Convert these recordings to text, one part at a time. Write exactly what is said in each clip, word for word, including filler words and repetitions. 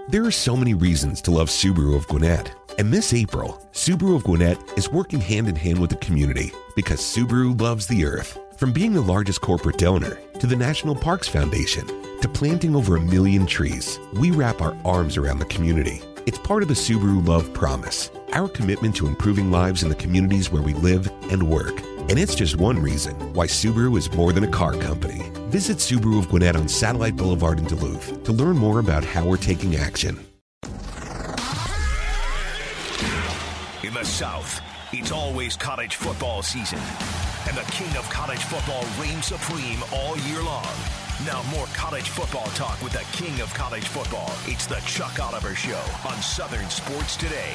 There are so many reasons to love Subaru of Gwinnett. And this April, Subaru of Gwinnett is working hand in hand with the community because Subaru loves the earth. From being the largest corporate donor to the National Parks Foundation to planting over a million trees, we wrap our arms around the community. It's part of the Subaru Love Promise, our commitment to improving lives in the communities where we live and work. And it's just one reason why Subaru is more than a car company. Visit Subaru of Gwinnett on Satellite Boulevard in Duluth to learn more about how we're taking action. In the South, it's always college football season, and the king of college football reigns supreme all year long. Now more college football talk with the king of college football. It's the Chuck Oliver Show on Southern Sports Today.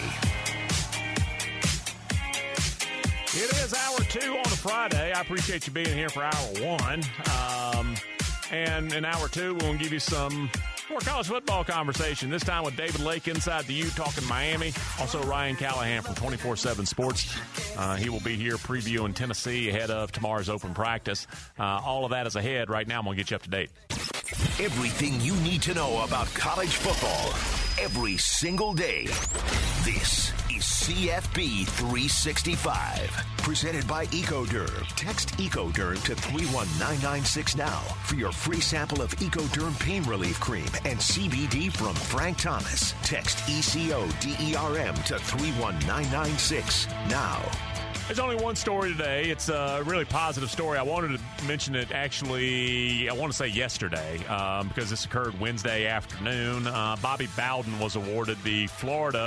It is hour two on a Friday. I appreciate you being here for hour one. Um, and in hour two, we're going to give you some more college football conversation. This time with David Lake inside the U talking Miami. Also Ryan Callahan from twenty-four seven Sports. Uh, he will be here previewing Tennessee ahead of tomorrow's open practice. Uh, all of that is ahead. Right now, I'm going to get you up to date. Everything you need to know about college football every single day. This is C F B three sixty-five. Presented by EcoDerm. Text EcoDerm to three one nine nine six now for your free sample of EcoDerm Pain Relief Cream and C B D from Frank Thomas. Text E C O D E R M to three one nine nine six now. There's only one story today. It's a really positive story. I wanted to mention it actually, I want to say yesterday, um, because this occurred Wednesday afternoon. Uh, Bobby Bowden was awarded the Florida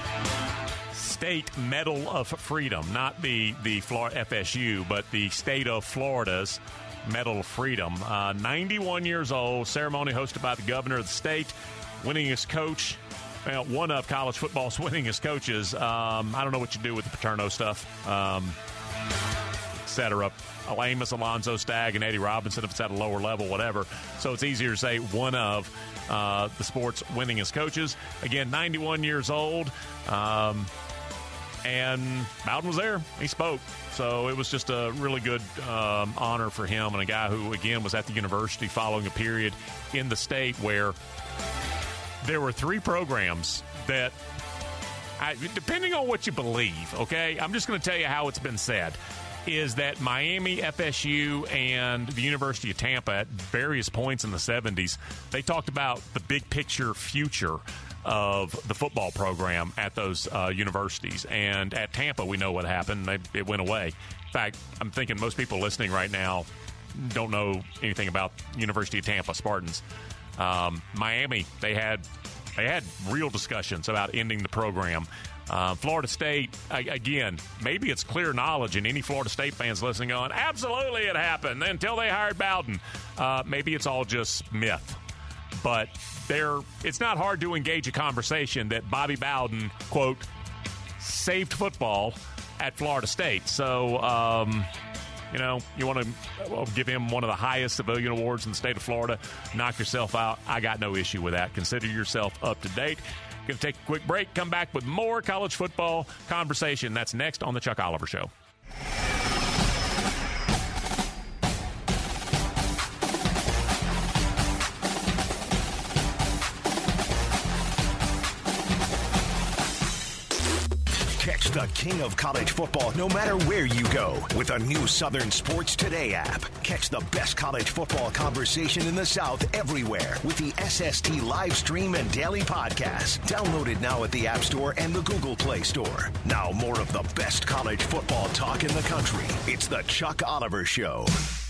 State Medal of Freedom, not the, the Florida F S U, but the state of Florida's Medal of Freedom. Uh, ninety-one years old, ceremony hosted by the governor of the state, winningest coach. Well, one of college football's winningest coaches. Um, I don't know what you do with the Paterno stuff, um, et cetera. Amos Alonzo Stagg and Eddie Robinson, if it's at a lower level, whatever. So it's easier to say one of uh, the sport's winningest coaches. Again, ninety-one years old. Um, and Bowden was there. He spoke. So it was just a really good um, honor for him and a guy who, again, was at the university following a period in the state where there were three programs that, I, depending on what you believe, okay, I'm just going to tell you how it's been said, is that Miami, F S U, and the University of Tampa at various points in the seventies, they talked about the big picture future of the football program at those uh, universities. And at Tampa, we know what happened. They, it went away. In fact, I'm thinking most people listening right now don't know anything about University of Tampa Spartans. Um, Miami, they had they had real discussions about ending the program. Uh, Florida State, I, again, maybe it's clear knowledge, and any Florida State fans listening on, absolutely it happened until they hired Bowden. Uh, maybe it's all just myth. But there, it's not hard to engage a conversation that Bobby Bowden, quote, saved football at Florida State. So, um, you know, you want to well, give him one of the highest civilian awards in the state of Florida, knock yourself out. I got no issue with that. Consider yourself up to date. Going to take a quick break, come back with more college football conversation. That's next on The Chuck Oliver Show. Catch the king of college football no matter where you go with a new Southern Sports Today app. Catch the best college football conversation in the South everywhere with the S S T live stream and daily podcast. Download it now at the App Store and the Google Play Store. Now more of the best college football talk in the country. It's the Chuck Oliver Show.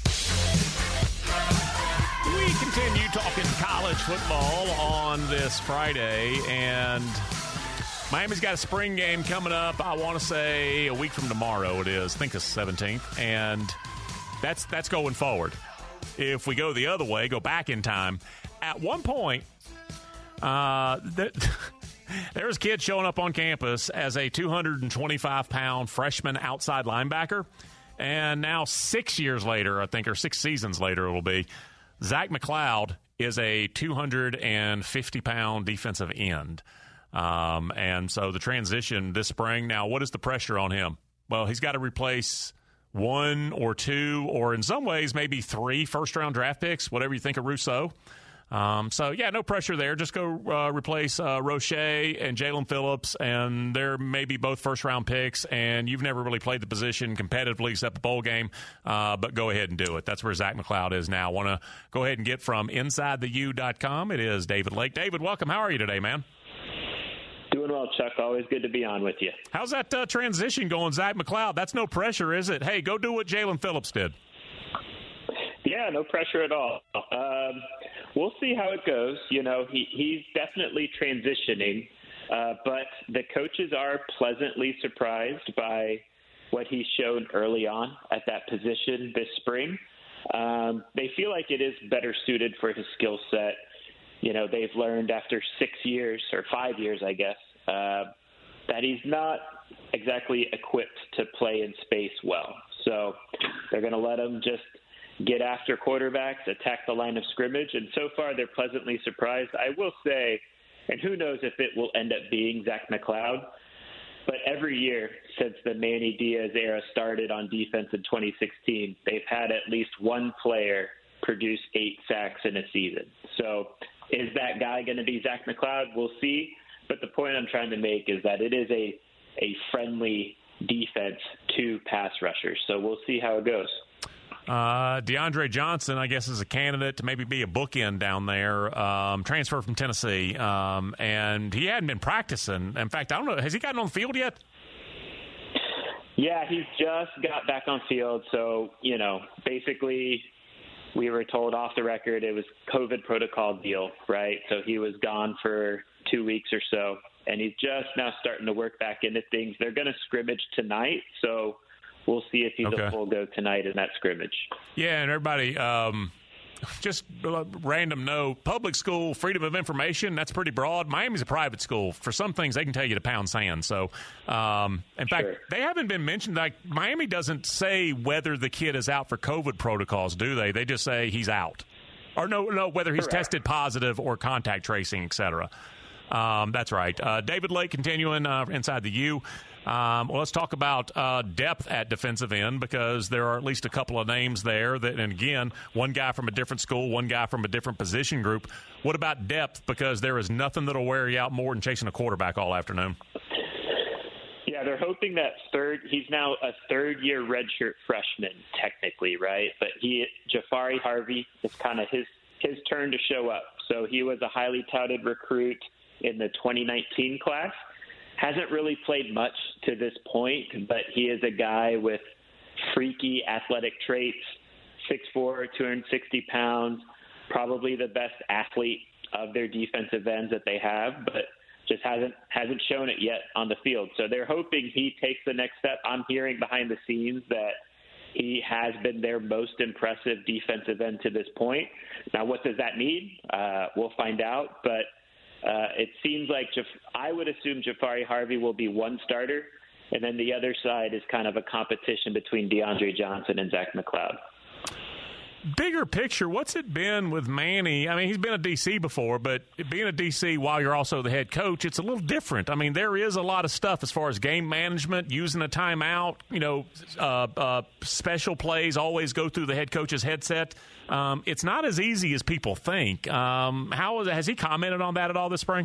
We continue talking college football on this Friday, and Miami's got a spring game coming up, I want to say a week from tomorrow it is. I think it's the seventeenth. And that's that's going forward. If we go the other way, go back in time, at one point, uh, th- there was a kid showing up on campus as a two hundred twenty-five pound freshman outside linebacker. And now six years later, I think, or six seasons later it will be, Zach McLeod is a two hundred fifty pound defensive end. Um, and so the transition this spring, now what is the pressure on him? Well, he's got to replace one or two, or in some ways maybe three first-round draft picks, whatever you think of Rousseau. Um, so, yeah, no pressure there. Just go uh, replace uh, Roche and Jalen Phillips, and they're maybe both first-round picks, and you've never really played the position competitively except the bowl game, uh, but go ahead and do it. That's where Zach McCloud is now. Want to go ahead and get from inside the u dot com. It is David Lake. David, welcome. How are you today, man? Doing well, Chuck. Always good to be on with you. How's that uh, transition going, Zach McCloud? That's no pressure, is it? Hey, go do what Jalen Phillips did. Yeah, no pressure at all. Um, we'll see how it goes. You know, he, he's definitely transitioning, uh, but the coaches are pleasantly surprised by what he's shown early on at that position this spring. Um, they feel like it is better suited for his skill set. You know, they've learned after six years or five years, I guess, uh, that he's not exactly equipped to play in space well. So they're going to let him just get after quarterbacks, attack the line of scrimmage, and so far they're pleasantly surprised. I will say, and who knows if it will end up being Zach McCloud, but every year since the Manny Diaz era started on defense in twenty sixteen, they've had at least one player produce eight sacks in a season. So is that guy going to be Zach McCloud? We'll see. But the point I'm trying to make is that it is a, a friendly defense to pass rushers. So we'll see how it goes. Uh, DeAndre Johnson, I guess, is a candidate to maybe be a bookend down there. Um, transfer from Tennessee, um, and he hadn't been practicing. In fact, I don't know. Has he gotten on the field yet? Yeah, he's just got back on field. So, you know, basically we were told off the record it was COVID protocol deal, right? So he was gone for two weeks or so, and he's just now starting to work back into things. They're going to scrimmage tonight, so we'll see if he's okay. a full go tonight in that scrimmage. Yeah, and everybody, um, just random note, public school, freedom of information, that's pretty broad. Miami's a private school. For some things, they can tell you to pound sand. So, um, in fact, Sure. they haven't been mentioned. Like, Miami doesn't say whether the kid is out for COVID protocols, do they? They just say he's out. Or no, no, whether he's Correct. tested positive or contact tracing, et cetera. Um, that's right. Uh, David Lake continuing uh, inside the U. Um, well, let's talk about uh, depth at defensive end, because there are at least a couple of names there that, and again, one guy from a different school, one guy from a different position group. What about depth? Because there is nothing that'll wear you out more than chasing a quarterback all afternoon. Yeah, they're hoping that third. He's now a third-year redshirt freshman, technically, right? But he, Jafari Harvey, it's kind of his his turn to show up. So he was a highly touted recruit in the twenty nineteen class. Hasn't really played much to this point, but he is a guy with freaky athletic traits, six foot four, two hundred sixty pounds, probably the best athlete of their defensive ends that they have, but just hasn't hasn't shown it yet on the field. So they're hoping he takes the next step. I'm hearing behind the scenes that he has been their most impressive defensive end to this point. Now, what does that mean? Uh, we'll find out, but Uh, it seems like Jaf- I would assume Jafari Harvey will be one starter, and then the other side is kind of a competition between DeAndre Johnson and Zach McCloud. Bigger picture, what's it been with Manny? I mean, he's been a D C before, but being a D C while you're also the head coach, it's a little different. I mean, there is a lot of stuff as far as game management, using a timeout, you know, uh, uh, special plays always go through the head coach's headset. Um, it's not as easy as people think. Um, how is, has he commented on that at all this spring?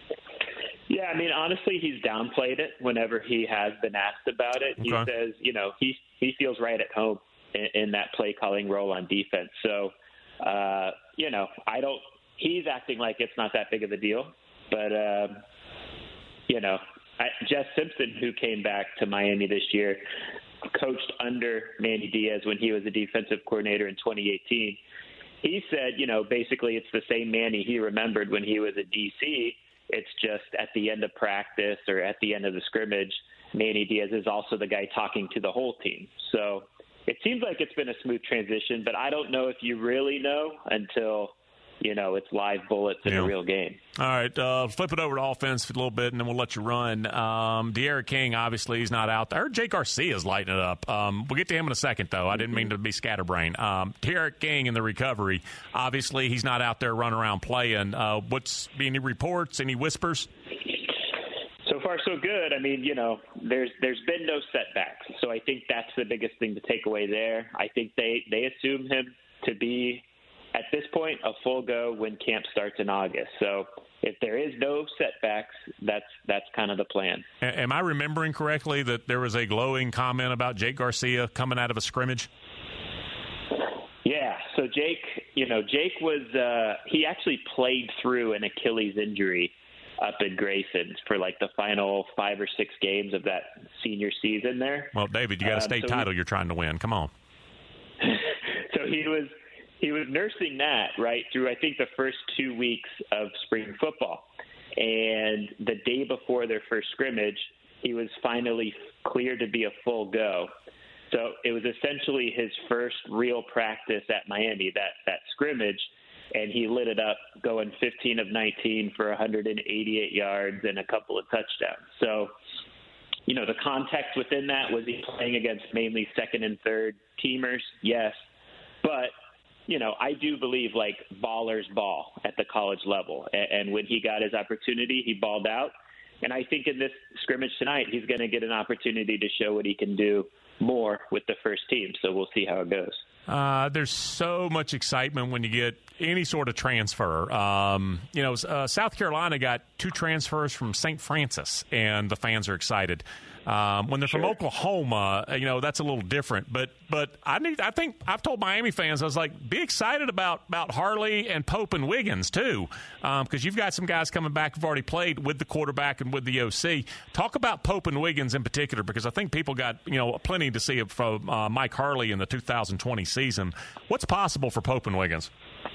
Yeah, I mean, honestly, he's downplayed it whenever he has been asked about it. He Okay. says, you know, he he feels right at home in, in that play calling role on defense. So, uh, you know, I don't. He's acting like it's not that big of a deal, but um, you know, I, Jess Simpson, who came back to Miami this year, coached under Manny Diaz when he was a defensive coordinator in twenty eighteen. He said, you know, basically it's the same Manny he remembered when he was a D C. It's just at the end of practice or at the end of the scrimmage, Manny Diaz is also the guy talking to the whole team. So it seems like it's been a smooth transition, but I don't know if you really know until, you know, it's live bullets in Yeah. a real game. All right, uh, flip it over to offense for a little bit, and then we'll let you run. Um, De'Ara King, obviously, he's not out there. I heard Jake Garcia's lighting it up. Um, we'll get to him in a second, though. I didn't mean to be scatterbrain. Um, De'Ara King in the recovery, obviously, he's not out there running around playing. Uh, what's any reports, any whispers? So far, so good. I mean, you know, there's there's been no setbacks. So I think that's the biggest thing to take away there. I think they, they assume him to be at this point, a full go when camp starts in August. So if there is no setbacks, that's that's kind of the plan. Am I remembering correctly that there was a glowing comment about Jake Garcia coming out of a scrimmage? Yeah, so Jake, you know, Jake was uh, he actually played through an Achilles injury up in Grayson for like the final five or six games of that senior season there. Well, David, you got a state um, so title he, you're trying to win. Come on. So he was he was nursing that, right, through I think the first two weeks of spring football. And the day before their first scrimmage, he was finally cleared to be a full go. So it was essentially his first real practice at Miami, that, that scrimmage, and he lit it up going fifteen of nineteen for one hundred eighty-eight yards and a couple of touchdowns. So, you know, the context within that, was he playing against mainly second and third teamers? Yes. But, you know, I do believe, like, ballers ball at the college level. And, and when he got his opportunity, he balled out. And I think in this scrimmage tonight, he's going to get an opportunity to show what he can do more with the first team. So we'll see how it goes. Uh, there's so much excitement when you get any sort of transfer. Um, you know, uh, South Carolina got two transfers from Saint Francis, and the fans are excited. Um, when they're sure. from Oklahoma, you know, that's a little different. But but I need I think I've told Miami fans, I was like, be excited about, about Harley and Pope and Wiggins, too, because um, you've got some guys coming back who've already played with the quarterback and with the O C. Talk about Pope and Wiggins in particular, because I think people got, you know, plenty to see from uh, Mike Harley in the two thousand twenty season. What's possible for Pope and Wiggins?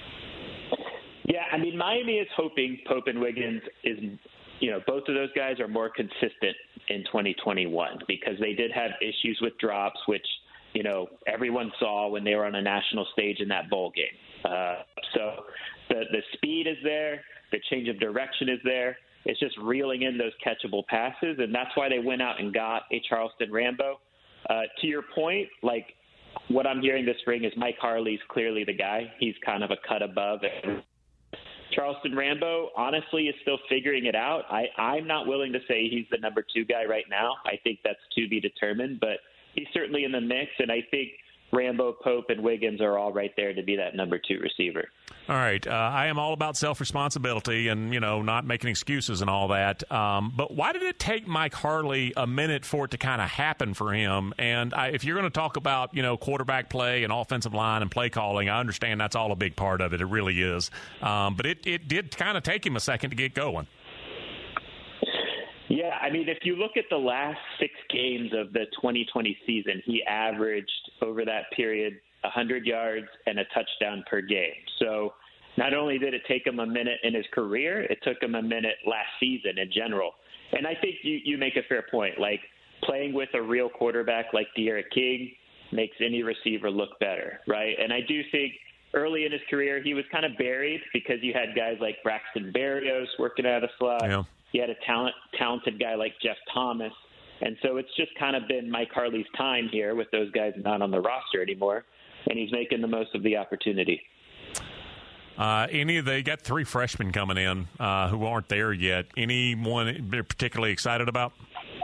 Yeah, I mean, Miami is hoping Pope and Wiggins is, you know, both of those guys are more consistent in twenty twenty-one, because they did have issues with drops, which, you know, everyone saw when they were on a national stage in that bowl game. Uh, so the the speed is there, the change of direction is there. It's just reeling in those catchable passes, and that's why they went out and got a Charleston Rambo. Uh, to your point, like, what I'm hearing this spring is Mike Harley's clearly the guy. He's kind of a cut above it. Charleston Rambo, honestly, is still figuring it out. I, I'm not willing to say he's the number two guy right now. I think that's to be determined, but he's certainly in the mix, and I think Rambo, Pope, and Wiggins are all right there to be that number two receiver. All right. Uh, I am all about self-responsibility and, you know, not making excuses and all that. Um, but why did it take Mike Harley a minute for it to kind of happen for him? And I, if you're going to talk about, you know, quarterback play and offensive line and play calling, I understand that's all a big part of it. It really is. Um, but it, it did kind of take him a second to get going. Yeah, I mean, if you look at the last six games of the twenty twenty season, he averaged over that period one hundred yards and a touchdown per game. So not only did it take him a minute in his career, it took him a minute last season in general. And I think you, you make a fair point. Like, playing with a real quarterback like De'Aaron King makes any receiver look better, right? And I do think early in his career he was kind of buried because you had guys like Braxton Berrios working out of the slot. Yeah. You had a talent, talented guy like Jeff Thomas. And so it's just kind of been Mike Harley's time here with those guys not on the roster anymore, and he's making the most of the opportunity. Uh, any of they got three freshmen coming in uh, who aren't there yet. Anyone they're particularly excited about?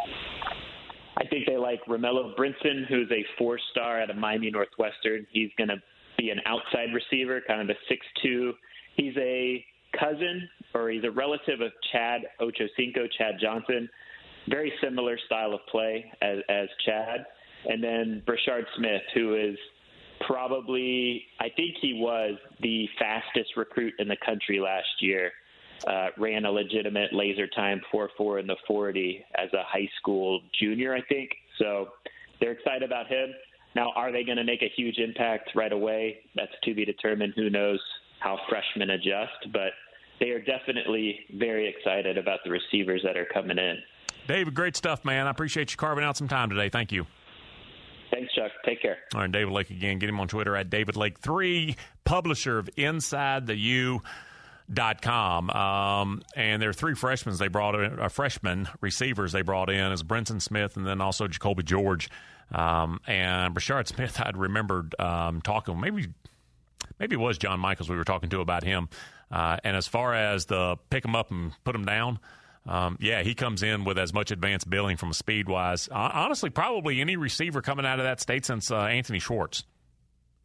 I think they like Romello Brinson, who's a four-star out of Miami Northwestern. He's going to be an outside receiver, kind of a six two. He's a cousin, or he's a relative of Chad Ochocinco, Chad Johnson. Very similar style of play as, as Chad. And then Brashard Smith, who is probably, I think he was the fastest recruit in the country last year. Uh, ran a legitimate laser time four four in the forty as a high school junior, I think. So they're excited about him. Now, are they going to make a huge impact right away? That's to be determined. Who knows how freshmen adjust, but they are definitely very excited about the receivers that are coming in. David, great stuff, man. I appreciate you carving out some time today. Thank you. Thanks, Chuck. Take care. All right, David Lake again. Get him on Twitter at David Lake three, publisher of Inside the U dot com. Um, and there are three freshmen they brought in, uh, freshman receivers they brought in as Brinson Smith and then also Jacoby George. Um, and Brashard Smith, I'd remembered um, talking, maybe maybe it was John Michaels we were talking to about him. Uh, and as far as the pick him up and put him down, um, yeah, he comes in with as much advanced billing from a speed-wise. Uh, honestly, probably any receiver coming out of that state since uh, Anthony Schwartz.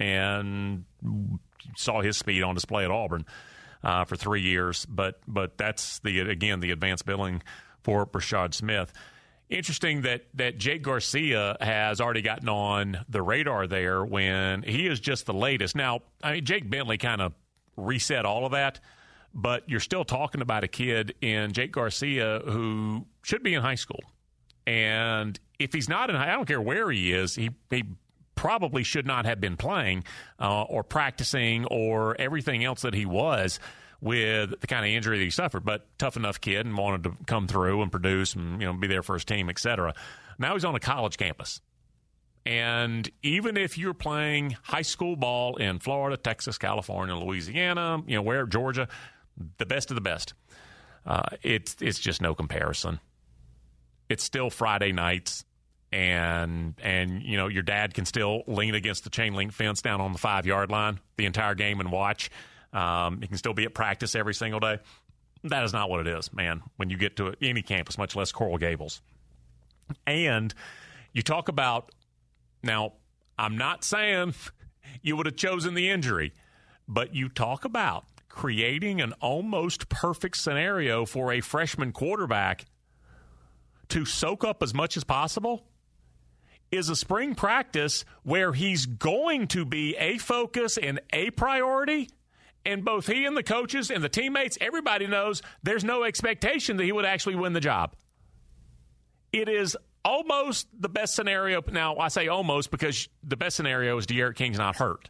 and saw his speed on display at Auburn uh, for three years. But but that's, the again, the advanced billing for Brashad Smith. Interesting that, that Jake Garcia has already gotten on the radar there when he is just the latest. Now, I mean, Jake Bentley kind of reset all of that, but you're still talking about a kid in Jake Garcia who should be in high school. And if he's not in high, I don't care where he is, he, he probably should not have been playing uh, or practicing or everything else that he was with the kind of injury that he suffered. But tough enough kid and wanted to come through and produce and, you know, be there for his team, et cetera. Now he's on a college campus. And even if you're playing high school ball in Florida, Texas, California, Louisiana, you know, where, Georgia, the best of the best, uh, it's it's just no comparison. It's still Friday nights, and and you know your dad can still lean against the chain link fence down on the five yard line the entire game and watch. Um, he can still be at practice every single day. That is not what it is, man, when you get to any campus, much less Coral Gables. And you talk about, now, I'm not saying you would have chosen the injury, but you talk about creating an almost perfect scenario for a freshman quarterback to soak up as much as possible is a spring practice where he's going to be a focus and a priority. And both he and the coaches and the teammates, everybody knows there's no expectation that he would actually win the job. It is almost the best scenario. Now, I say almost because the best scenario is D'Eriq King's not hurt.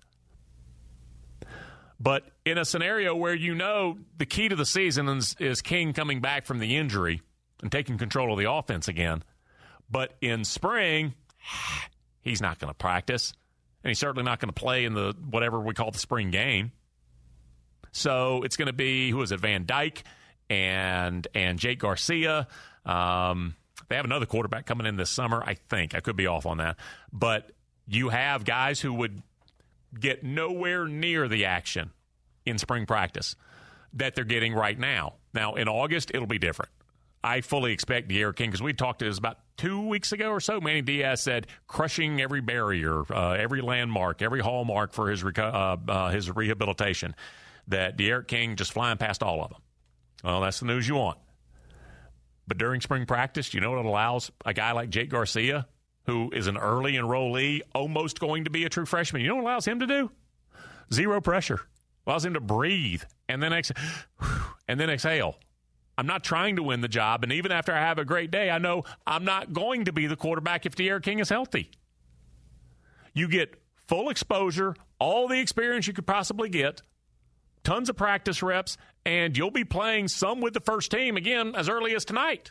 But in a scenario where you know the key to the season is, is King coming back from the injury and taking control of the offense again. But in spring, he's not going to practice. And he's certainly not going to play in the whatever we call the spring game. So it's going to be, who is it, Van Dyke and and Jake Garcia. Um, they have another quarterback coming in this summer, I think. I could be off on that. But you have guys who would get nowhere near the action in spring practice that they're getting right now. Now, in August, it'll be different. I fully expect D'Eriq King, because we talked to this about two weeks ago or so. Manny Diaz said crushing every barrier, uh, every landmark, every hallmark for his reco- uh, uh, his rehabilitation. That D'Eriq King just flying past all of them. Well, that's the news you want. But during spring practice, you know what allows a guy like Jake Garcia, who is an early enrollee, almost going to be a true freshman, you know what allows him to do? Zero pressure. Allows him to breathe and then ex- and then exhale. I'm not trying to win the job, and even after I have a great day, I know I'm not going to be the quarterback if D'Eriq King is healthy. You get full exposure, all the experience you could possibly get, tons of practice reps, and you'll be playing some with the first team, again, as early as tonight.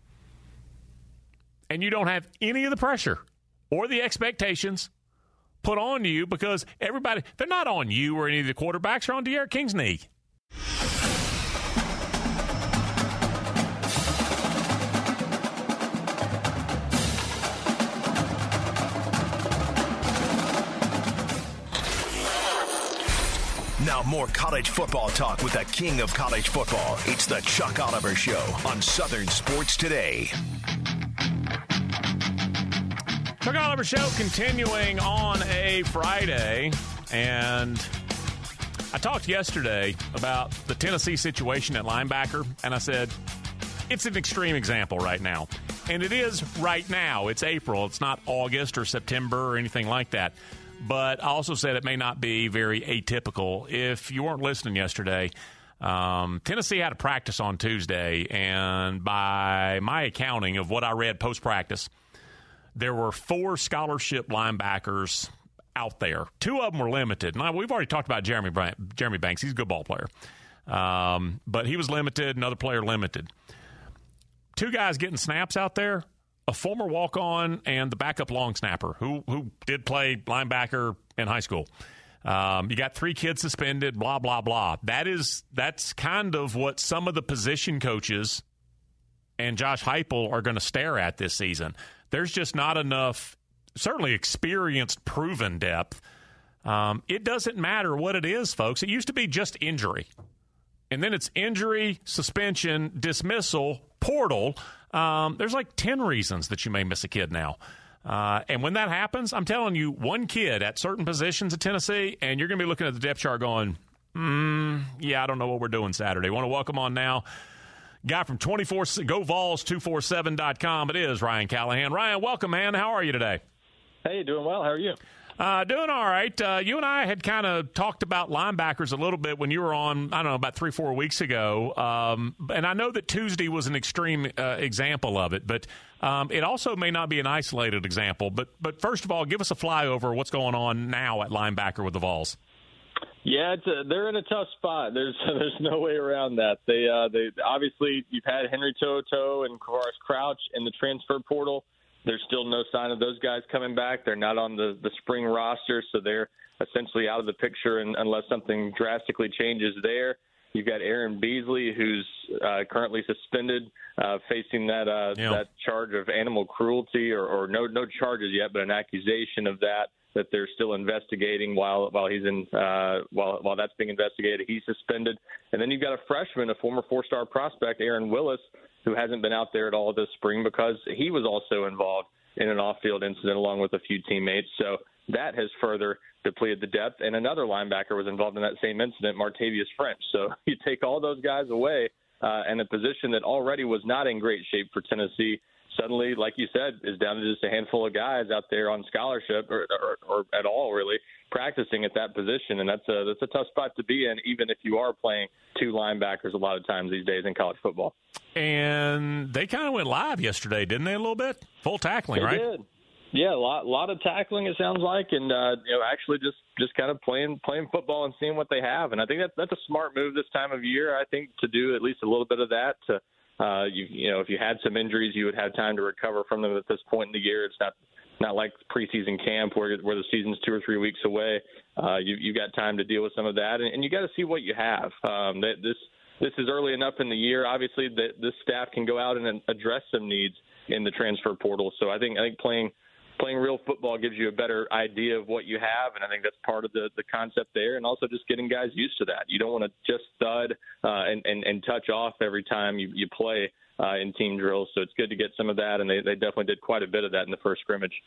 And you don't have any of the pressure or the expectations put on you because everybody, they're not on you or any of the quarterbacks, they're on D'Eriq King's knee. Now more college football talk with the king of college football. It's the Chuck Oliver Show on Southern Sports Today. Chuck Oliver Show continuing on a Friday. And I talked yesterday about the Tennessee situation at linebacker, and I said it's an extreme example right now. And it is right now. It's April. It's not August or September or anything like that. But I also said it may not be very atypical. If you weren't listening yesterday, um, Tennessee had a practice on Tuesday, and by my accounting of what I read post-practice, there were four scholarship linebackers out there. Two of them were limited. Now, we've already talked about Jeremy Bryant, Jeremy Banks. He's a good ball player. Um, but he was limited, another player limited. Two guys getting snaps out there. A former walk-on and the backup long snapper who who did play linebacker in high school. Um, you got three kids suspended, blah, blah, blah. That is, that's kind of what some of the position coaches and Josh Heupel are going to stare at this season. There's just not enough, certainly experienced, proven depth. Um, it doesn't matter what it is, folks. It used to be just injury. And then it's injury, suspension, dismissal, portal. Um, there's like ten reasons that you may miss a kid now. Uh, and when that happens, I'm telling you, one kid at certain positions at Tennessee, and you're going to be looking at the depth chart going, mm, yeah, I don't know what we're doing Saturday. Want to welcome on now guy from twenty-four Go Vols two forty-seven dot com. It is Ryan Callahan. Ryan, welcome, man. How are you today? Hey, doing well. How are you? Uh, doing all right. Uh, you and I had kind of talked about linebackers a little bit when you were on, I don't know, about three, four weeks ago. Um, and I know that Tuesday was an extreme uh, example of it, but um, it also may not be an isolated example. But but first of all, give us a flyover of what's going on now at linebacker with the Vols. Yeah, it's a, they're in a tough spot. There's there's no way around that. They uh, they obviously you've had Henry To'oTo'o and Kavaris Crouch in the transfer portal. There's still no sign of those guys coming back. They're not on the, the spring roster, so they're essentially out of the picture and, unless something drastically changes there. You've got Aaron Beasley, who's uh, currently suspended, uh, facing that uh, yeah. that charge of animal cruelty, or, or no no charges yet, but an accusation of that. that they're still investigating while while he's in uh, while while that's being investigated. He's suspended, and then you've got a freshman, a former four-star prospect, Aaron Willis, who hasn't been out there at all this spring because he was also involved in an off-field incident along with a few teammates. So that has further depleted the depth. And another linebacker was involved in that same incident, Martavius French. So you take all those guys away, uh, and a position that already was not in great shape for Tennessee suddenly, like you said, is down to just a handful of guys out there on scholarship or, or, or at all really practicing at that position. And that's a, that's a tough spot to be in, even if you are playing two linebackers a lot of times these days in college football. And they kind of went live yesterday, didn't they, a little bit? Full tackling, they right? Did. Yeah, a lot, lot of tackling, it sounds like, and uh, you know, actually just, just kind of playing playing football and seeing what they have. And I think that's, that's a smart move this time of year, I think, to do at least a little bit of that to Uh, you, you know, if you had some injuries, you would have time to recover from them at this point in the year. It's not not like preseason camp where where the season's two or three weeks away. Uh, you you got time to deal with some of that, and, and you got to see what you have. Um, that this this is early enough in the year. Obviously, that this staff can go out and address some needs in the transfer portal. So I think I think playing. Playing real football gives you a better idea of what you have, and I think that's part of the, the concept there, and also just getting guys used to that. You don't want to just thud uh, and, and, and touch off every time you, you play uh, in team drills, so it's good to get some of that, and they, they definitely did quite a bit of that in the first scrimmage.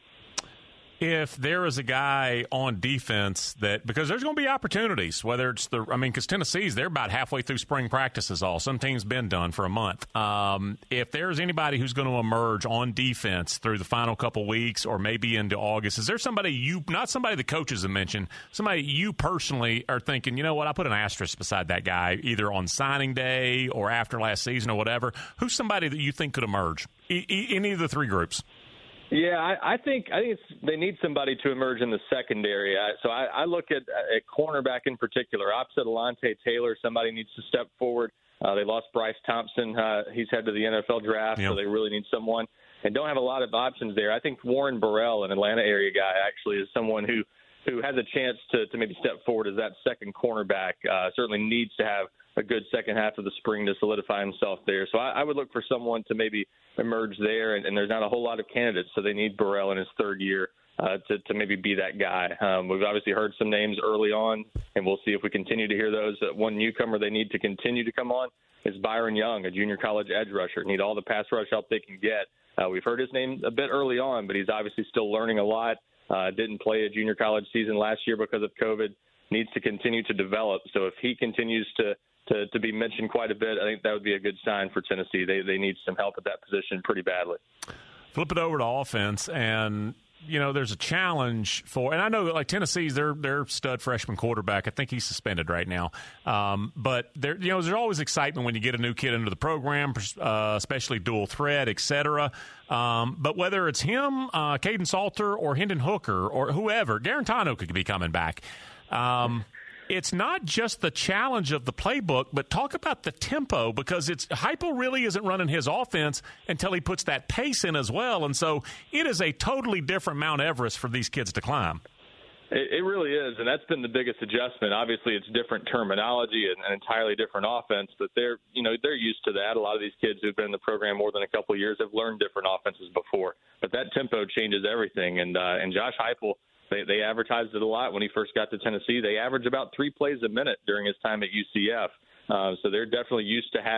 If there is a guy on defense that, because there's going to be opportunities, whether it's the, I mean, because Tennessee's, they're about halfway through spring practices all. Some teams been done for a month. Um, if there's anybody who's going to emerge on defense through the final couple weeks or maybe into August, is there somebody you, not somebody the coaches have mentioned, somebody you personally are thinking, you know what, I put an asterisk beside that guy either on signing day or after last season or whatever. Who's somebody that you think could emerge? E- e- any of the three groups? Yeah, I, I think I think it's, they need somebody to emerge in the secondary. I, so I, I look at at cornerback in particular. Opposite Alontae Taylor, somebody needs to step forward. Uh, they lost Bryce Thompson. Uh, he's headed to the N F L draft, yep. So they really need someone. And don't have a lot of options there. I think Warren Burrell, an Atlanta area guy, actually is someone who, who has a chance to, to maybe step forward as that second cornerback. Uh, certainly needs to have a good second half of the spring to solidify himself there. So I, I would look for someone to maybe emerge there, and, and there's not a whole lot of candidates, so they need Burrell in his third year uh, to, to maybe be that guy. Um, we've obviously heard some names early on, and we'll see if we continue to hear those. Uh, one newcomer they need to continue to come on is Byron Young, a junior college edge rusher. Need all the pass rush help they can get. Uh, we've heard his name a bit early on, but he's obviously still learning a lot. Uh, didn't play a junior college season last year because of COVID. Needs to continue to develop. So if he continues to To, to be mentioned quite a bit, I think that would be a good sign for Tennessee. They they need some help at that position pretty badly. Flip it over to offense, and you know there's a challenge for, and I know like Tennessee's their their stud freshman quarterback. I think he's suspended right now, um, but there you know there's always excitement when you get a new kid into the program, uh, especially dual threat, et cetera. Um, but whether it's him, uh, Caden Salter, or Hendon Hooker, or whoever, Garantano could be coming back. Um, It's not just the challenge of the playbook, but talk about the tempo, because it's Heupel really isn't running his offense until he puts that pace in as well. And so it is a totally different Mount Everest for these kids to climb. It, it really is, and that's been the biggest adjustment. Obviously, it's different terminology and an entirely different offense, but they're you know they're used to that. A lot of these kids who've been in the program more than a couple of years have learned different offenses before. But that tempo changes everything, and uh, and Josh Heupel, They, they advertised it a lot when he first got to Tennessee. They average about three plays a minute during his time at U C F. Uh, so they're definitely used to having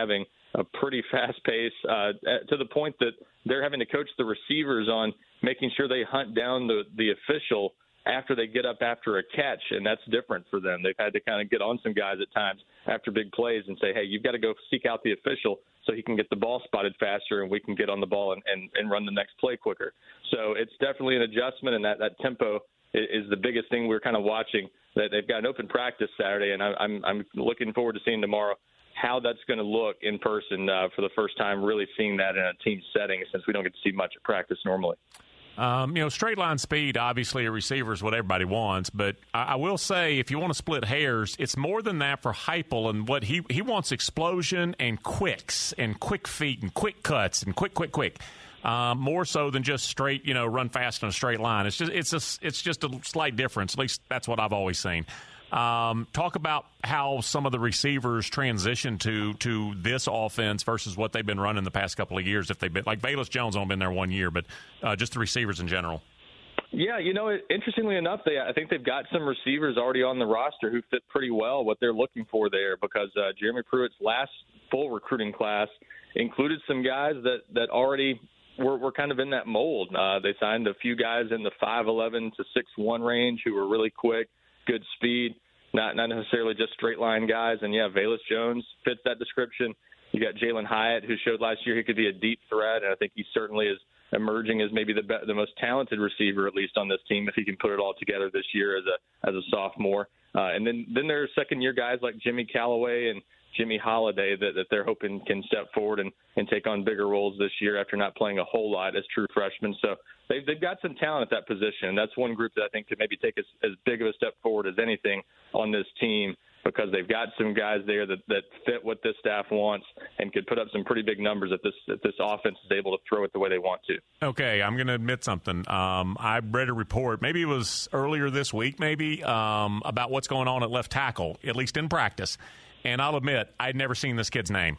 a pretty fast pace uh, to the point that they're having to coach the receivers on making sure they hunt down the, the official after they get up after a catch, and that's different for them. They've had to kind of get on some guys at times after big plays and say, hey, you've got to go seek out the official so he can get the ball spotted faster and we can get on the ball and, and, and run the next play quicker. So it's definitely an adjustment, and that, that tempo is, is the biggest thing we're kind of watching. That they've got an open practice Saturday, and I'm, I'm looking forward to seeing tomorrow how that's going to look in person uh, for the first time, really seeing that in a team setting since we don't get to see much at practice normally. Um, you know, straight line speed, obviously a receiver is what everybody wants, but I, I will say if you want to split hairs, it's more than that for Heupel, and what he, he wants explosion and quicks and quick feet and quick cuts and quick, quick, quick. Um, more so than just straight, you know, run fast in a straight line. It's just it's a, it's just a slight difference. At least that's what I've always seen. Um, talk about how some of the receivers transition to to this offense versus what they've been running the past couple of years. If they've been like Velus Jones, only been there one year, but uh, just the receivers in general. Yeah, you know, interestingly enough, they I think they've got some receivers already on the roster who fit pretty well what they're looking for there, because uh, Jeremy Pruitt's last full recruiting class included some guys that that already were, were kind of in that mold. Uh, they signed a few guys in the five eleven to six one range who were really quick, good speed, not not necessarily just straight line guys. And yeah, Velus Jones fits that description. You got Jalen Hyatt, who showed last year he could be a deep threat, and I think he certainly is emerging as maybe the be- the most talented receiver, at least on this team, if he can put it all together this year as a as a sophomore. Uh, and then then there are second year guys like Jimmy Callaway and Jimmy Holiday that, that they're hoping can step forward and, and take on bigger roles this year after not playing a whole lot as true freshmen. So they've, they've got some talent at that position. And that's one group that I think could maybe take as, as big of a step forward as anything on this team, because they've got some guys there that, that fit what this staff wants and could put up some pretty big numbers if this if this offense is able to throw it the way they want to. Okay, I'm going to admit something. Um, I read a report, maybe it was earlier this week, maybe, um, about what's going on at left tackle, at least in practice. And I'll admit, I'd never seen this kid's name.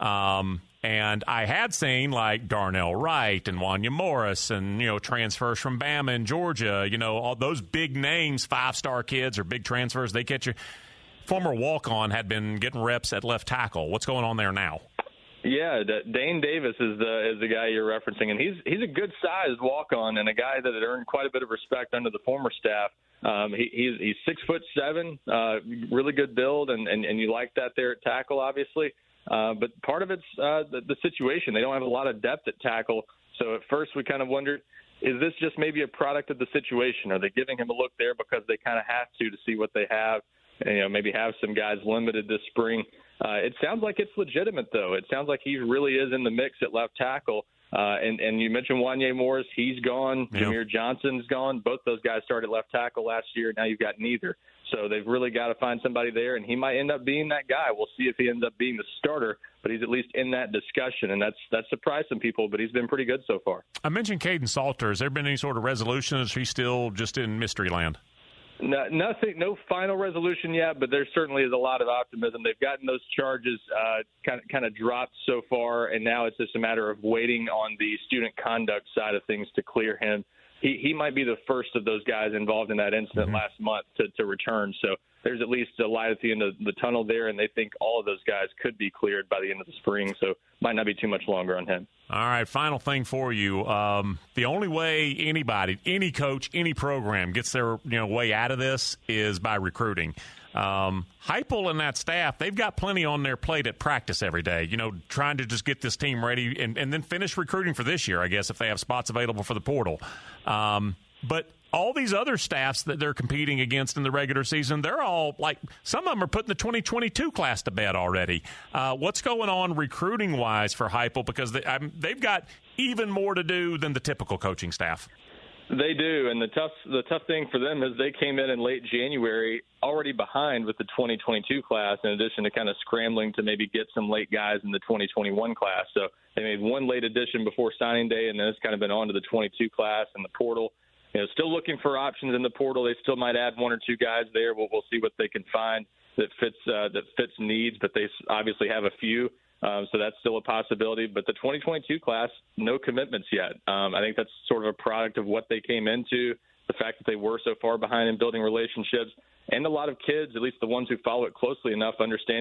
Um, and I had seen, like, Darnell Wright and Wanya Morris and, you know, transfers from Bama and Georgia, you know, all those big names, five-star kids or big transfers, they catch you. Former walk-on had been getting reps at left tackle. What's going on there now? Yeah, Dane Davis is the is the guy you're referencing, and he's he's a good-sized walk-on and a guy that had earned quite a bit of respect under the former staff. Um, he, he's he's six foot seven, uh, really good build, and, and, and you like that there at tackle, obviously. Uh, but part of it's uh, the, the situation. They don't have a lot of depth at tackle, so at first we kind of wondered, is this just maybe a product of the situation? Are they giving him a look there because they kind of have to to see what they have? And, you know, maybe have some guys limited this spring. Uh, it sounds like it's legitimate, though. It sounds like he really is in the mix at left tackle. Uh, and, and you mentioned Wanya Morris. He's gone. Yeah. Jameer Johnson's gone. Both those guys started left tackle last year. Now you've got neither. So they've really got to find somebody there, and he might end up being that guy. We'll see if he ends up being the starter, but he's at least in that discussion, and that's that's surprised some people, but he's been pretty good so far. I mentioned Caden Salter. Has there been any sort of resolution? Is he still just in mystery land? No, nothing, no final resolution yet, but there certainly is a lot of optimism. They've gotten those charges uh, kind of kind of dropped so far, and now it's just a matter of waiting on the student conduct side of things to clear him. He he might be the first of those guys involved in that incident mm-hmm. last month to, to return. So there's at least a light at the end of the tunnel there, and they think all of those guys could be cleared by the end of the spring. So might not be too much longer on him. All right, final thing for you. Um, the only way anybody, any coach, any program gets their you know way out of this is by recruiting. Um, Heupel and that staff, they've got plenty on their plate at practice every day, you know, trying to just get this team ready and, and then finish recruiting for this year, I guess, if they have spots available for the portal. Um, but all these other staffs that they're competing against in the regular season, they're all like, some of them are putting the twenty twenty-two class to bed already. Uh, what's going on recruiting-wise for Heupel? Because they, um, they've got even more to do than the typical coaching staff. They do, and the tough the tough thing for them is they came in in late January already behind with the twenty twenty-two class, in addition to kind of scrambling to maybe get some late guys in the twenty twenty-one class. So they made one late addition before signing day, and then it's kind of been on to the twenty-two class and the portal. You know, still looking for options in the portal. They still might add one or two guys there. We'll, we'll see what they can find that fits uh, that fits needs, but they obviously have a few. Um, so that's still a possibility. But the twenty twenty-two class, no commitments yet. Um, I think that's sort of a product of what they came into, the fact that they were so far behind in building relationships, and a lot of kids, at least the ones who follow it closely enough, understanding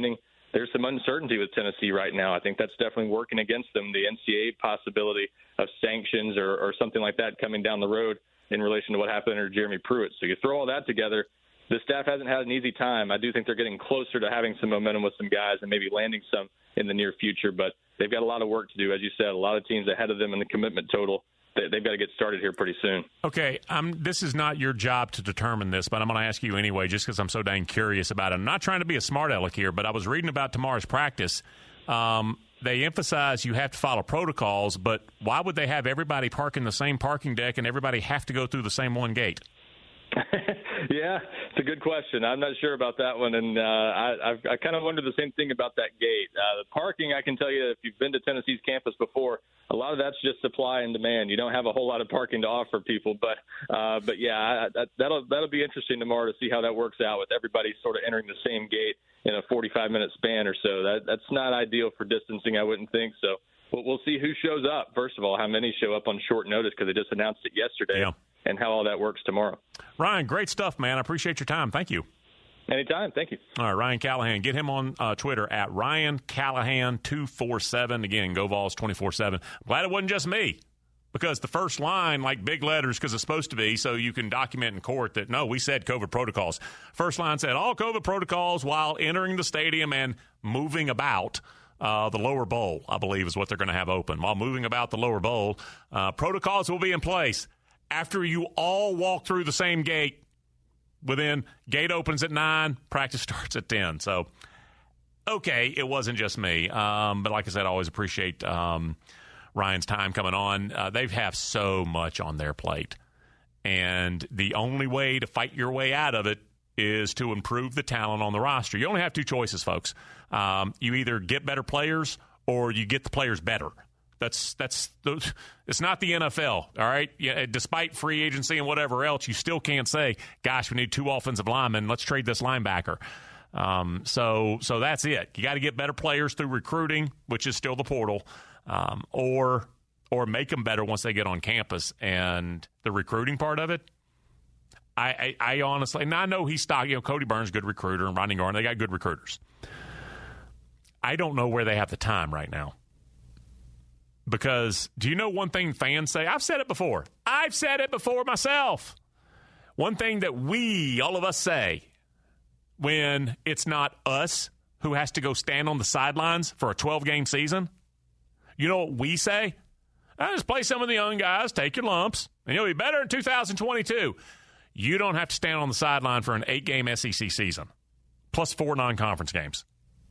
there's some uncertainty with Tennessee right now. I think that's definitely working against them, the N C double A possibility of sanctions or, or something like that coming down the road in relation to what happened under Jeremy Pruitt. So you throw all that together, the staff hasn't had an easy time. I do think they're getting closer to having some momentum with some guys and maybe landing some in the near future, but they've got a lot of work to do. As you said, a lot of teams ahead of them in the commitment total. They've got to get started here pretty soon. Okay, um, this is not your job to determine this, but I'm going to ask you anyway just because I'm so dang curious about it. I'm not trying to be a smart aleck here, but I was reading about tomorrow's practice. Um, they emphasize you have to follow protocols, but why would they have everybody park in the same parking deck and everybody have to go through the same one gate? Yeah, it's a good question. I'm not sure about that one, and uh, I, I've, I kind of wondered the same thing about that gate. Uh, the parking, I can tell you, if you've been to Tennessee's campus before, a lot of that's just supply and demand. You don't have a whole lot of parking to offer people, but uh, but yeah, I, that, that'll that'll be interesting tomorrow to see how that works out with everybody sort of entering the same gate in a forty-five minute span or so. That that's not ideal for distancing, I wouldn't think. So we'll, we'll see who shows up. First of all, how many show up on short notice because they just announced it yesterday. Yeah. And how all that works tomorrow. Ryan, great stuff, man. I appreciate your time. Thank you. Anytime. Thank you. All right, Ryan Callahan. Get him on uh, Twitter at Ryan Callahan two four seven. Again, Go Vols twenty-four seven. Glad it wasn't just me because the first line, like big letters because it's supposed to be, so you can document in court that, no, we said COVID protocols. First line said all COVID protocols while entering the stadium and moving about. Uh, the lower bowl, I believe, is what they're going to have open. While moving about the lower bowl, uh, protocols will be in place. After you all walk through the same gate, within gate opens at nine, practice starts at ten. So, okay, it wasn't just me. Um, but like I said, I always appreciate um, Ryan's time coming on. Uh, they have so much on their plate. And the only way to fight your way out of it is to improve the talent on the roster. You only have two choices, folks. Um, you either get better players or you get the players better. That's that's the, it's not the N F L, all right? Yeah, despite free agency and whatever else, you still can't say, gosh, we need two offensive linemen. Let's trade this linebacker. Um, so so that's it. You got to get better players through recruiting, which is still the portal, um, or or make them better once they get on campus. And the recruiting part of it, I, I, I honestly, and I know he's stock. You know, Cody Burns, good recruiter, and Rodney Garner, they got good recruiters. I don't know where they have the time right now. Because do you know one thing fans say? I've said it before. I've said it before myself. One thing that we, all of us, say when it's not us who has to go stand on the sidelines for a twelve-game season, you know what we say? I just play some of the young guys, take your lumps, and you'll be better in two thousand twenty-two. You don't have to stand on the sideline for an eight-game S E C season, plus four non-conference games.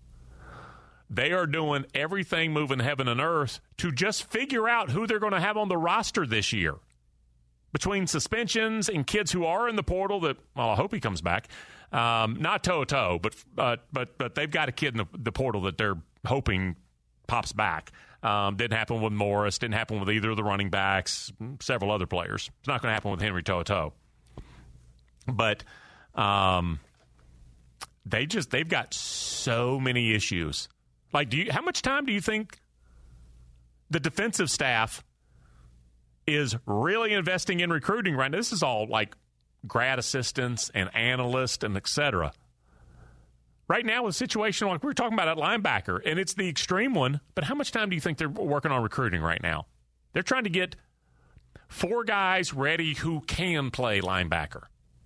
They are doing everything moving heaven and earth to just figure out who they're going to have on the roster this year. Between suspensions and kids who are in the portal that, well, I hope he comes back. Um, not toe-to-toe, but uh, but but they've got a kid in the, the portal that they're hoping pops back. Um, didn't happen with Morris. Didn't happen with either of the running backs. Several other players. It's not going to happen with Henry Toe-to-toe. But um, they just they've got so many issues. Like, do you? How much time do you think the defensive staff is really investing in recruiting right now? This is all like grad assistants and analysts and et cetera. Right now, a situation like we were talking about at linebacker, and it's the extreme one, but how much time do you think they're working on recruiting right now? They're trying to get four guys ready who can play linebacker.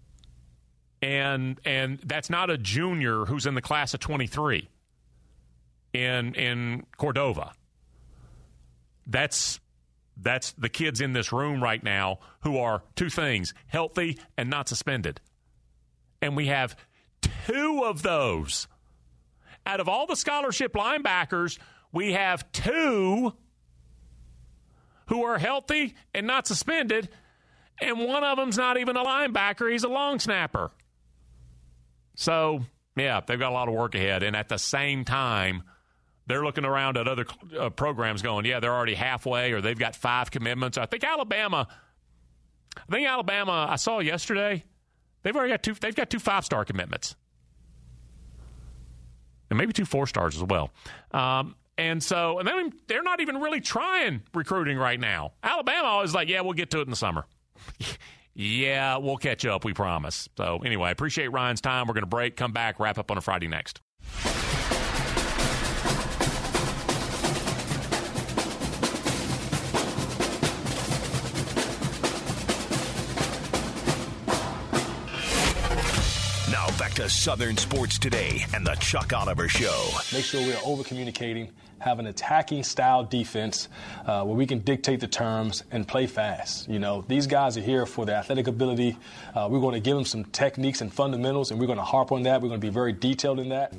And and that's not a junior who's in the class of twenty-three. In in Cordova. That's that's the kids in this room right now who are two things, healthy and not suspended. And we have two of those. Out of all the scholarship linebackers, we have two who are healthy and not suspended, and one of them's not even a linebacker, he's a long snapper. So, yeah, they've got a lot of work ahead, and at the same time, they're looking around at other uh, programs going, yeah, they're already halfway or they've got five commitments. I think Alabama, I think Alabama, I saw yesterday, they've already got two, they've got two five-star commitments. And maybe two four-stars as well. Um, and so, and then they're not even really trying recruiting right now. Alabama always like, yeah, we'll get to it in the summer. Yeah, we'll catch up, we promise. So anyway, I appreciate Ryan's time. We're going to break, come back, wrap up on a Friday next. back to Southern Sports Today and the Chuck Oliver Show. Make sure we're over-communicating, have an attacking style defense uh, where we can dictate the terms and play fast. You know, these guys are here for their athletic ability. Uh, we're going to give them some techniques and fundamentals, and we're going to harp on that. We're going to be very detailed in that.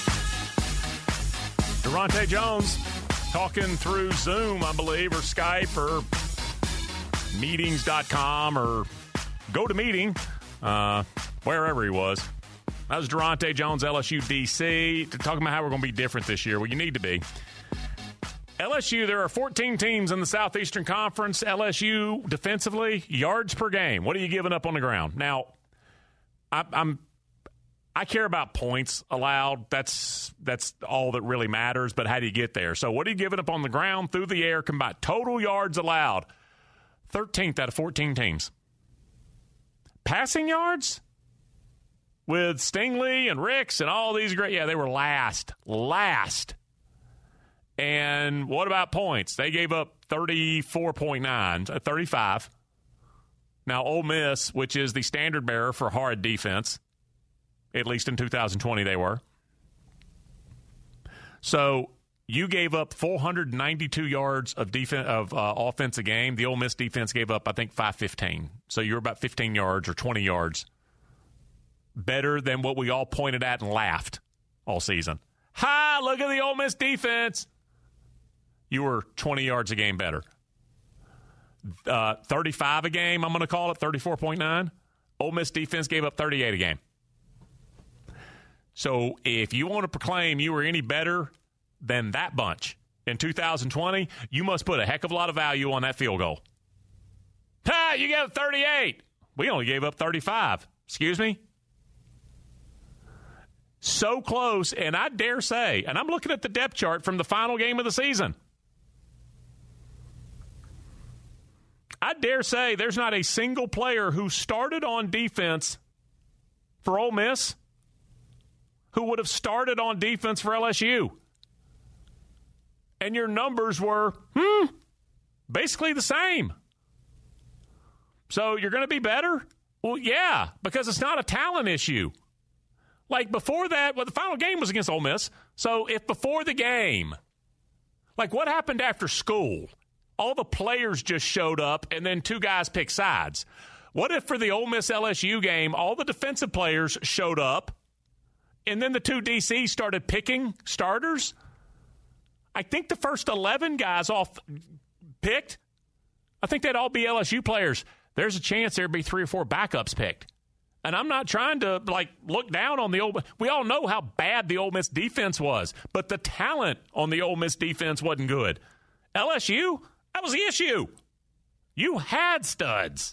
Durante Jones talking through Zoom, I believe, or Skype, or meetings dot com, or GoToMeeting, uh, wherever he was. That was Durante Jones, L S U D C, talking about how we're going to be different this year. Well, you need to be. L S U, there are fourteen teams in the Southeastern Conference. L S U, defensively, yards per game. What are you giving up on the ground? Now, I, I'm I care about points allowed. That's that's all that really matters, but how do you get there? So what are you giving up on the ground, through the air, combined? Total yards allowed, thirteenth out of fourteen teams. Passing yards? With Stingley and Ricks and all these great, yeah, they were last, last. And what about points? They gave up thirty-four point nine, thirty-five. Now, Ole Miss, which is the standard bearer for hard defense, at least in two thousand twenty they were. So you gave up four hundred ninety-two yards of defense of uh, offense a game. The Ole Miss defense gave up, I think, five fifteen. So you're about fifteen yards or twenty yards better than what we all pointed at and laughed all season. Ha, look at the Ole Miss defense. You were twenty yards a game better. Uh, thirty-five a game, I'm going to call it, thirty-four point nine. Ole Miss defense gave up thirty-eight a game. So if you want to proclaim you were any better than that bunch in two thousand twenty, you must put a heck of a lot of value on that field goal. Ha, you gave up thirty-eight. We only gave up thirty-five. Excuse me? So close, and I dare say, and I'm looking at the depth chart from the final game of the season. I dare say there's not a single player who started on defense for Ole Miss who would have started on defense for L S U. And your numbers were, hmm, basically the same. So you're going to be better? Well, yeah, because it's not a talent issue. Like before that, well, the final game was against Ole Miss. So if before the game, like what happened after school? All the players just showed up and then two guys picked sides. What if for the Ole Miss L S U game, all the defensive players showed up and then the two D Cs started picking starters? I think the first eleven guys off picked, I think they'd all be L S U players. There's a chance there'd be three or four backups picked. And I'm not trying to, like, look down on the Ole Miss. We all know how bad the Ole Miss defense was, but the talent on the Ole Miss defense wasn't good. L S U, that was the issue. You had studs.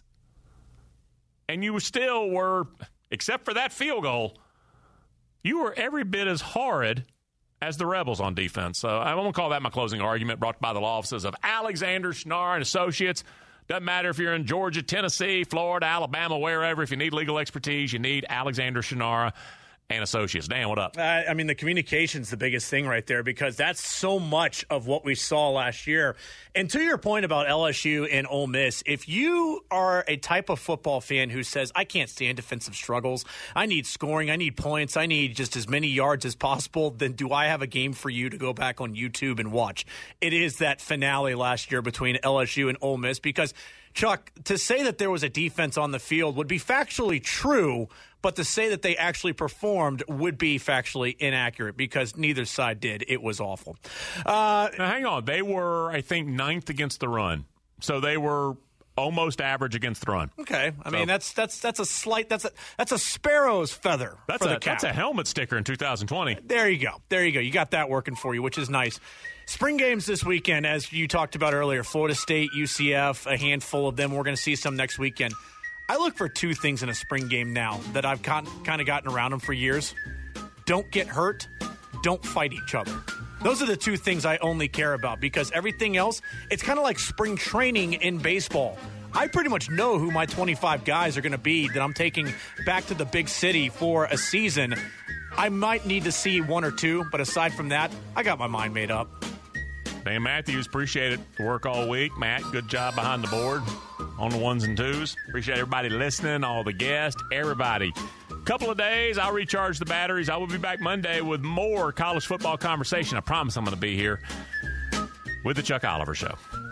And you still were, except for that field goal, you were every bit as horrid as the Rebels on defense. So I won't call that my closing argument, brought by the law offices of Alexander Schnarr and Associates. Doesn't matter if you're in Georgia, Tennessee, Florida, Alabama, wherever. If you need legal expertise, you need Alexander Schnarr and Associates. Dan, what up? Uh, I mean, the communication's the biggest thing right there because that's so much of what we saw last year. And to your point about L S U and Ole Miss, if you are a type of football fan who says, I can't stand defensive struggles, I need scoring, I need points, I need just as many yards as possible, then do I have a game for you to go back on YouTube and watch? It is that finale last year between L S U and Ole Miss because, Chuck, to say that there was a defense on the field would be factually true, but to say that they actually performed would be factually inaccurate because neither side did. It was awful. Uh, now, hang on. They were, I think, ninth against the run. So they were almost average against the run. Okay. I so, mean, that's that's that's a slight – that's a that's a sparrow's feather that's for a, the cap. That's a helmet sticker in two thousand twenty. There you go. There you go. You got that working for you, which is nice. Spring games this weekend, as you talked about earlier, Florida State, U C F, a handful of them. We're going to see some next weekend. I look for two things in a spring game now that I've kind of gotten around them for years. Don't get hurt. Don't fight each other. Those are the two things I only care about because everything else, it's kind of like spring training in baseball. I pretty much know who my twenty-five guys are going to be that I'm taking back to the big city for a season. I might need to see one or two, but aside from that, I got my mind made up. Dan Matthews, appreciate it. Work all week. Matt, good job behind the board on the ones and twos. Appreciate everybody listening, all the guests, everybody. Couple of days, I'll recharge the batteries. I will be back Monday with more college football conversation. I promise I'm going to be here with the Chuck Oliver Show.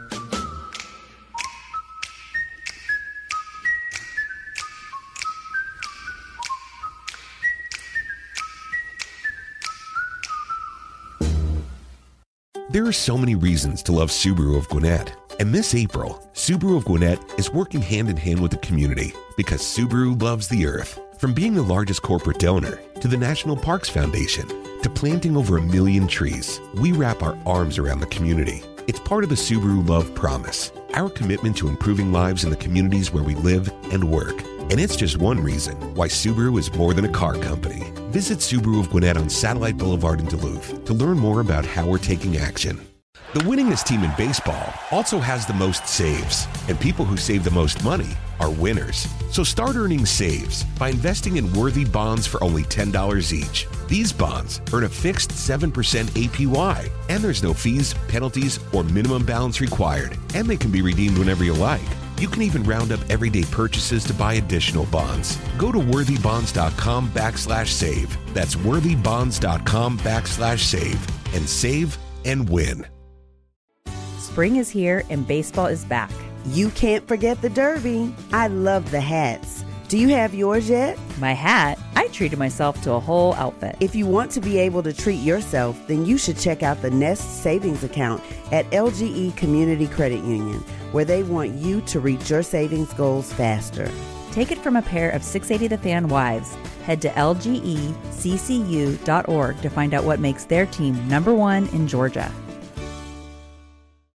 There are so many reasons to love Subaru of Gwinnett. And this April, Subaru of Gwinnett is working hand in hand with the community because Subaru loves the earth. From being the largest corporate donor to the National Parks Foundation to planting over a million trees, we wrap our arms around the community. It's part of the Subaru Love Promise, our commitment to improving lives in the communities where we live and work. And it's just one reason why Subaru is more than a car company. Visit Subaru of Gwinnett on Satellite Boulevard in Duluth to learn more about how we're taking action. The winningest team in baseball also has the most saves, and people who save the most money are winners. So start earning saves by investing in Worthy bonds for only ten dollars each. These bonds earn a fixed seven percent A P Y, and there's no fees, penalties, or minimum balance required, and they can be redeemed whenever you like. You can even round up everyday purchases to buy additional bonds. Go to worthybonds.com backslash save. That's worthybonds.com backslash save. And save and win. Spring is here and baseball is back. You can't forget the Derby. I love the hats. Do you have yours yet? My hat? I treated myself to a whole outfit. If you want to be able to treat yourself, then you should check out the Nest Savings Account at L G E Community Credit Union, where they want you to reach your savings goals faster. Take it from a pair of six eighty The Fan wives. Head to L G E C C U dot org to find out what makes their team number one in Georgia.